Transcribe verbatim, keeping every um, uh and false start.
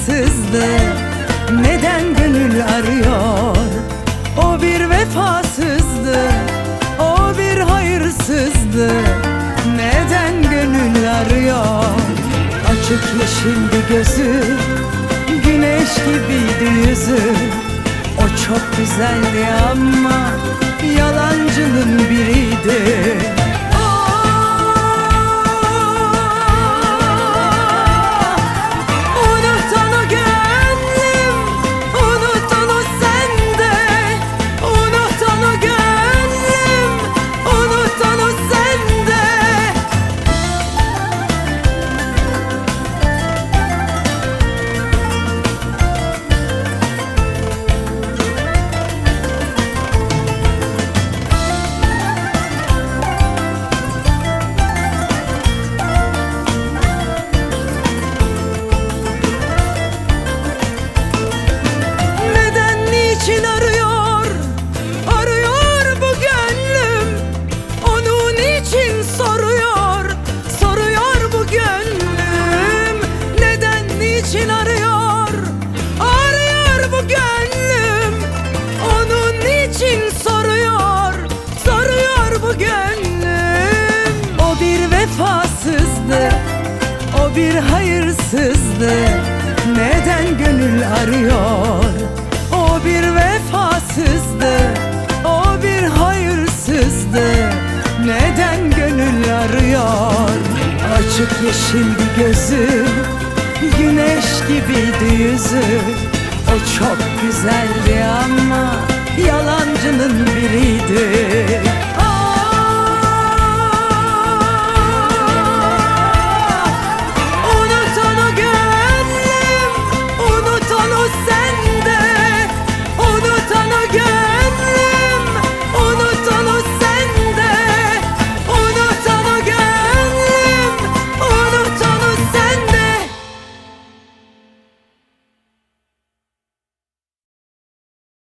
vefasızdı. Neden gönül arıyor? O bir vefasızdı, o bir hayırsızdı. Neden gönül arıyor? Açık yeşildi gözü, güneş gibiydi yüzü. O çok güzeldi ama yalancının biriydi. O bir hayırsızdı. Neden gönül arıyor? O bir vefasızdı, o bir hayırsızdı. Neden gönül arıyor? Açık yeşildi gözü, güneş gibiydi yüzü. O çok güzeldi ama yalancının biriydi.